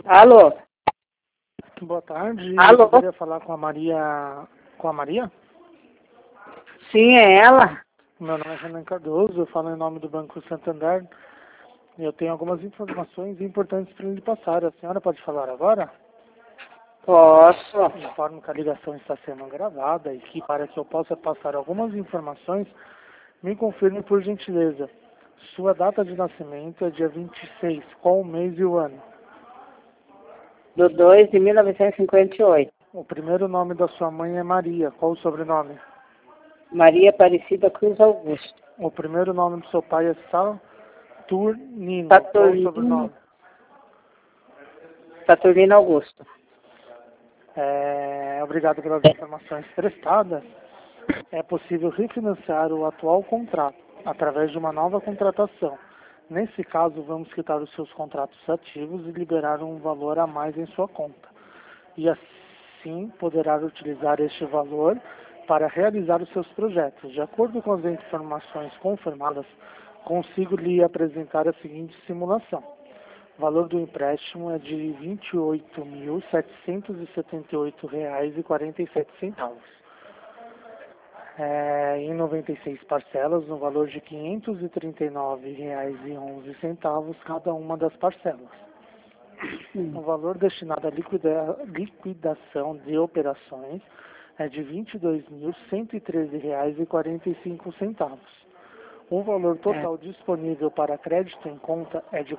Alô? Boa tarde. Alô? Eu poderia falar com a Maria? Com a Maria? Sim, é ela? Meu nome é Renan Cardoso, eu falo em nome do Banco Santander. E eu tenho algumas informações importantes para lhe passar. A senhora pode falar agora? Posso. Informo que a ligação está sendo gravada e que, para que eu possa passar algumas informações, me confirme por gentileza. Sua data de nascimento é dia 26. Qual o mês e o ano? Do 2 de 1958. O primeiro nome da sua mãe é Maria. Qual o sobrenome? Maria Aparecida Cruz Augusto. O primeiro nome do seu pai é Saturnino. Qual o sobrenome? Saturnino Augusto. Obrigado pelas informações prestadas. É possível refinanciar o atual contrato através de uma nova contratação. Nesse caso, vamos quitar os seus contratos ativos e liberar um valor a mais em sua conta. E assim poderá utilizar este valor para realizar os seus projetos. De acordo com as informações confirmadas, consigo lhe apresentar a seguinte simulação. O valor do empréstimo é de R$ 28.778,47. Em 96 parcelas, no valor de R$ 539,11 cada uma das parcelas. O valor destinado à liquidação de operações é de R$ 22.113,45. O valor total disponível para crédito em conta é de R$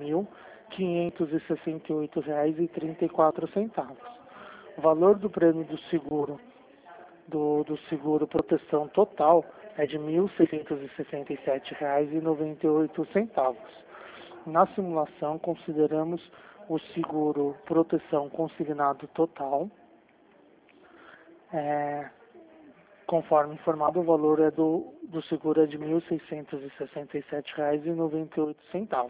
4.568,34. O valor do prêmio do seguro do seguro proteção total é de R$ 1.667,98. Na simulação, consideramos o seguro proteção consignado total. Conforme informado, o valor do seguro é de R$ 1.667,98.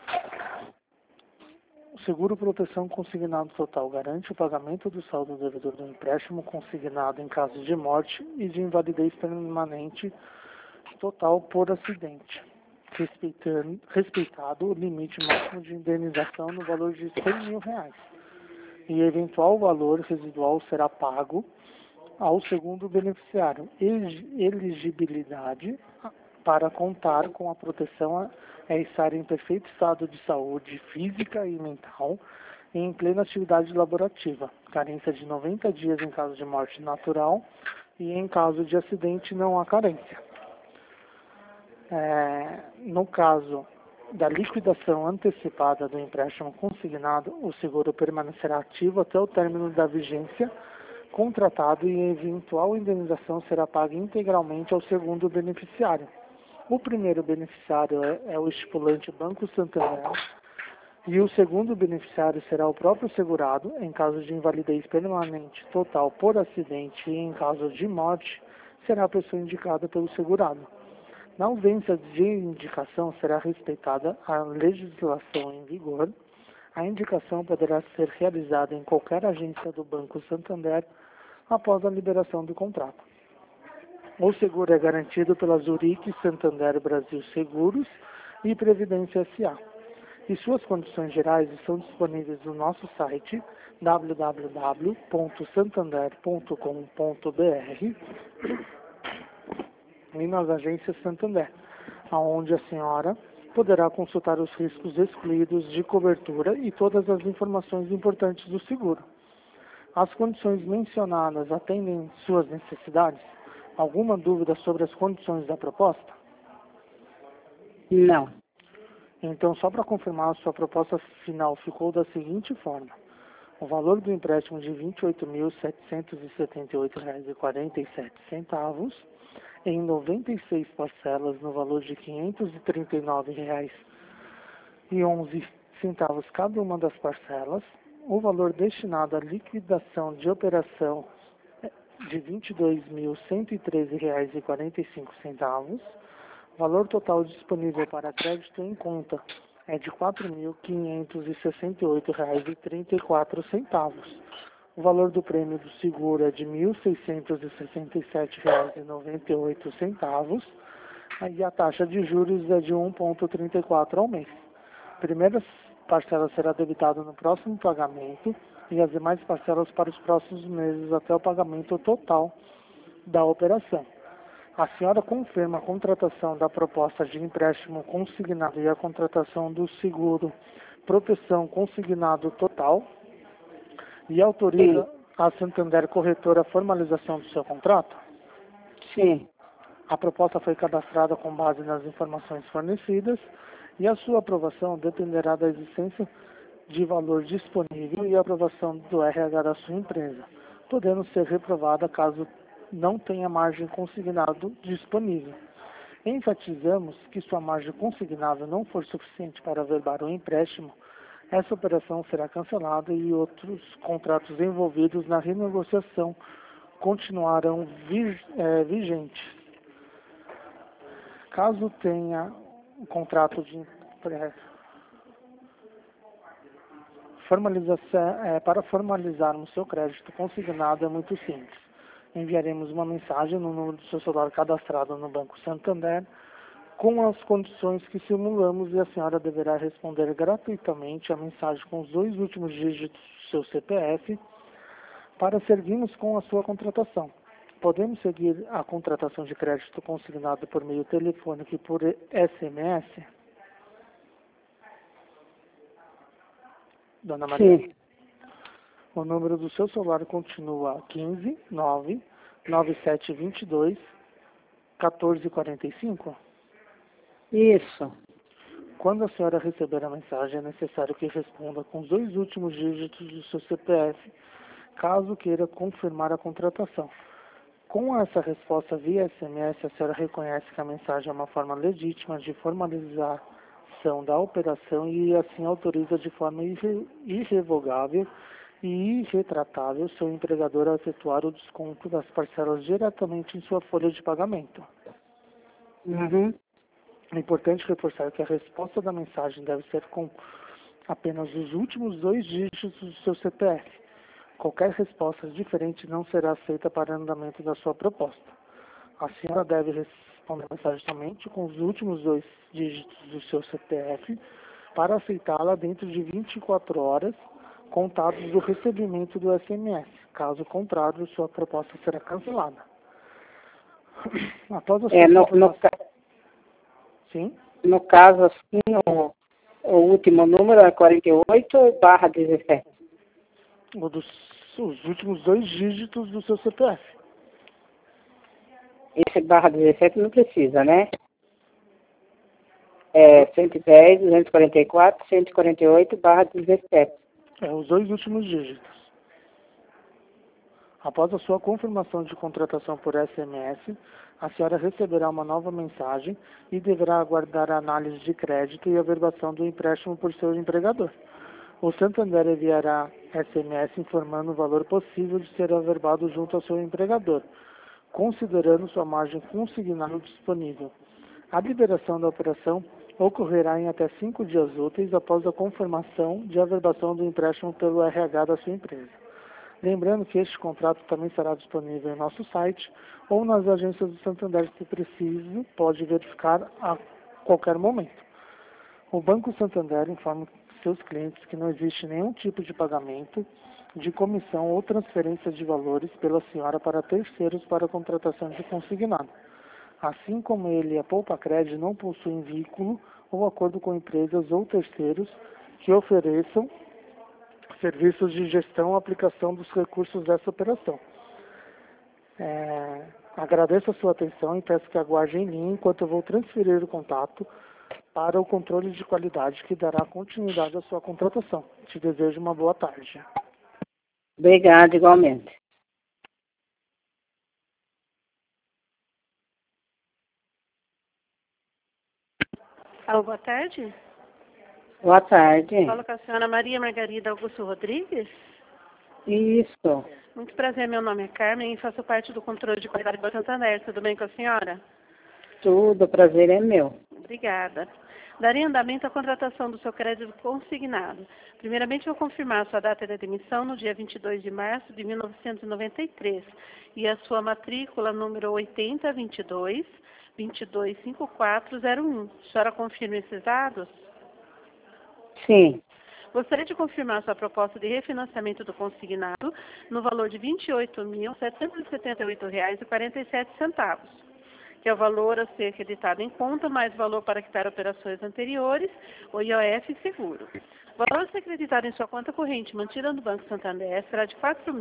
O seguro proteção consignado total garante o pagamento do saldo devedor do empréstimo consignado em caso de morte e de invalidez permanente total por acidente, respeitado o limite máximo de indenização no valor de R$ 100.000. E eventual valor residual será pago ao segundo beneficiário. Elegibilidade para contar com a proteção é estar em perfeito estado de saúde física e mental e em plena atividade laborativa. Carência de 90 dias em caso de morte natural e em caso de acidente não há carência. No caso da liquidação antecipada do empréstimo consignado, o seguro permanecerá ativo até o término da vigência contratado e a eventual indenização será paga integralmente ao segundo beneficiário. O primeiro beneficiário é o estipulante Banco Santander e o segundo beneficiário será o próprio segurado em caso de invalidez permanente total por acidente e em caso de morte será a pessoa indicada pelo segurado. Na ausência de indicação será respeitada a legislação em vigor. A indicação poderá ser realizada em qualquer agência do Banco Santander após a liberação do contrato. O seguro é garantido pela Zurich Santander Brasil Seguros e Previdência S.A. E suas condições gerais estão disponíveis no nosso site www.santander.com.br e nas agências Santander, onde a senhora poderá consultar os riscos excluídos de cobertura e todas as informações importantes do seguro. As condições mencionadas atendem suas necessidades? Alguma dúvida sobre as condições da proposta? Não. Então, só para confirmar, a sua proposta final ficou da seguinte forma. O valor do empréstimo de R$ 28.778,47 em 96 parcelas no valor de R$ 539,11 cada uma das parcelas. O valor destinado à liquidação de operação de R$ 22.113,45. O valor total disponível para crédito em conta é de R$ 4.568,34. O valor do prêmio do seguro é de R$ 1.667,98 e a taxa de juros é de 1,34 ao mês. parcela será debitada no próximo pagamento e as demais parcelas para os próximos meses até o pagamento total da operação. A senhora confirma a contratação da proposta de empréstimo consignado e a contratação do seguro proteção consignado total e autoriza Sim. a Santander Corretora a formalização do seu contrato? Sim. A proposta foi cadastrada com base nas informações fornecidas e a sua aprovação dependerá da existência de valor disponível e a aprovação do RH da sua empresa, podendo ser reprovada caso não tenha margem consignado disponível. Enfatizamos que sua margem consignável não for suficiente para averbar o empréstimo, essa operação será cancelada e outros contratos envolvidos na renegociação continuarão vigentes. Caso tenha um contrato de para formalizarmos seu crédito consignado é muito simples. Enviaremos uma mensagem no número do seu celular cadastrado no Banco Santander com as condições que simulamos e a senhora deverá responder gratuitamente a mensagem com os 2 últimos dígitos do seu CPF para seguirmos com a sua contratação. Podemos seguir a contratação de crédito consignado por meio telefônico e por SMS? Dona Maria? Sim. O número do seu celular continua 15 9 9722 1445? Isso. Quando a senhora receber a mensagem, é necessário que responda com os 2 últimos dígitos do seu CPF, caso queira confirmar a contratação. Com essa resposta via SMS, a senhora reconhece que a mensagem é uma forma legítima de formalização da operação e assim autoriza de forma irrevogável e irretratável seu empregador a efetuar o desconto das parcelas diretamente em sua folha de pagamento. Uhum. É importante reforçar que a resposta da mensagem deve ser com apenas os últimos 2 dígitos do seu CPF. Qualquer resposta diferente não será aceita para o andamento da sua proposta. A senhora deve responder a mensagem somente com os últimos 2 dígitos do seu CPF para aceitá-la dentro de 24 horas contados do recebimento do SMS. Caso contrário, sua proposta será cancelada. Após a sua confirmação... Sim? No caso, assim, o último número é 48/17. Os últimos 2 dígitos do seu CPF. Esse /17 não precisa, né? É 110, 244, 148/17. Os 2 últimos dígitos. Após a sua confirmação de contratação por SMS, a senhora receberá uma nova mensagem e deverá aguardar a análise de crédito e a averbação do empréstimo por seu empregador. O Santander enviará SMS informando o valor possível de ser averbado junto ao seu empregador, considerando sua margem consignada disponível. A liberação da operação ocorrerá em até 5 dias úteis após a confirmação de averbação do empréstimo pelo RH da sua empresa. Lembrando que este contrato também será disponível em nosso site ou nas agências do Santander, se preciso, pode verificar a qualquer momento. O Banco Santander informa seus clientes que não existe nenhum tipo de pagamento, de comissão ou transferência de valores pela senhora para terceiros para a contratação de consignado. Assim como ele, a Poupa Cred não possui vínculo ou acordo com empresas ou terceiros que ofereçam serviços de gestão ou aplicação dos recursos dessa operação. Agradeço a sua atenção e peço que aguarde em linha enquanto eu vou transferir o contato para o controle de qualidade que dará continuidade à sua contratação. Te desejo uma boa tarde. Obrigada, igualmente. Alô, boa tarde. Boa tarde. Falo com a senhora Maria Margarida Augusto Rodrigues. Isso. Muito prazer, meu nome é Carmen e faço parte do controle de qualidade do Santander. Tudo bem com a senhora? Tudo, prazer é meu. Obrigada. Daria andamento à contratação do seu crédito consignado. Primeiramente, vou confirmar a sua data de demissão no dia 22 de março de 1993 e a sua matrícula número 8022 225401. A senhora confirma esses dados? Sim. Gostaria de confirmar sua proposta de refinanciamento do consignado no valor de R$ 28.778,47, que é o valor a ser acreditado em conta, mais valor para quitar operações anteriores, o IOF e seguro. O valor a ser acreditado em sua conta corrente mantida no Banco Santander será de R$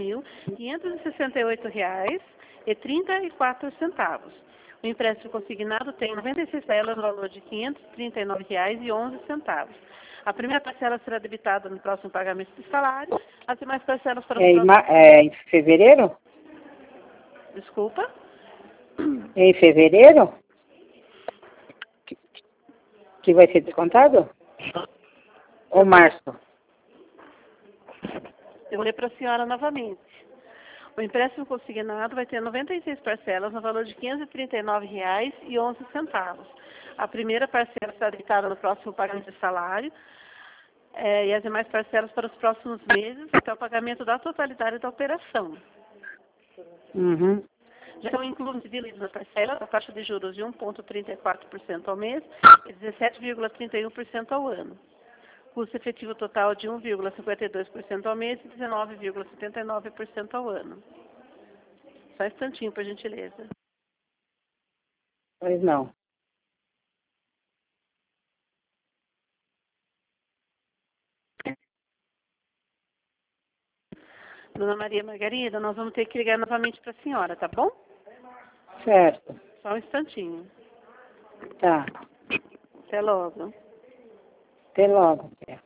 4.568,34. O empréstimo consignado tem 96 parcelas no valor de R$ 539,11. A primeira parcela será debitada no próximo pagamento do salário, as demais parcelas para os próximos... Em fevereiro? Desculpa? Em fevereiro? Que vai ser descontado? Ou março? Eu vou ler para a senhora novamente. O empréstimo consignado vai ter 96 parcelas no valor de R$ 539,11. A primeira parcela será debitada no próximo pagamento de salário e as demais parcelas para os próximos meses até o pagamento da totalidade da operação. Uhum. Já são inclusos divididos na parcela a taxa de juros de 1,34% ao mês e 17,31% ao ano. Custo efetivo total de 1,52% ao mês e 19,79% ao ano. Só um instantinho, por gentileza. Pois não. Dona Maria Margarida, nós vamos ter que ligar novamente para a senhora, tá bom? Certo. Só um instantinho. Tá. Até logo. Até logo.